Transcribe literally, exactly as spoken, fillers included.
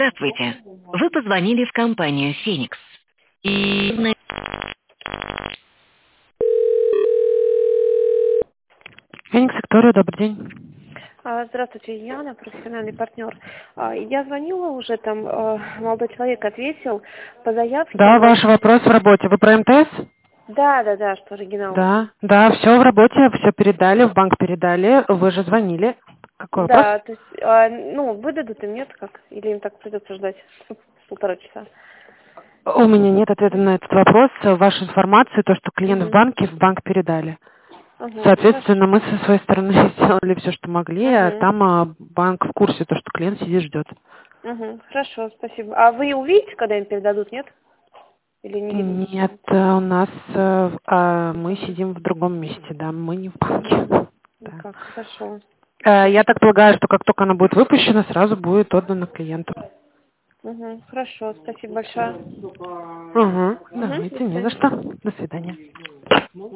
Здравствуйте. Вы позвонили в компанию «Феникс». И... Феникс, Виктория, добрый день. А, Здравствуйте, Яна, профессиональный партнер. А, Я звонила уже, там э, молодой человек ответил по заявке. Да, Про... ваш вопрос в работе. Вы про МТС? Да, да, да, что оригинал. Да, да, все в работе, все передали, в банк передали. Вы же звонили. Какой вопрос? Да, то есть, а, ну, выдадут им, нет, как? Или им так придется ждать полтора часа? У меня нет ответа на этот вопрос. Ваша информация, то, что клиент в Угу. банке, в банк передали. Угу, Соответственно, хорошо. мы со своей стороны сделали все, что могли, а Угу. там а, банк в курсе, то, что клиент сидит, ждет. Угу, хорошо, спасибо. А вы увидите, когда им передадут, нет? Или не видно? Нет, э, у нас э, а, мы сидим в другом месте, да, мы не в банке. Угу. Ну Да. как, хорошо. Э, Я так полагаю, что как только она будет выпущена, сразу будет отдана клиенту. Угу, хорошо, спасибо большое. Угу. Угу, до Давайте, не за свидания. что. До свидания.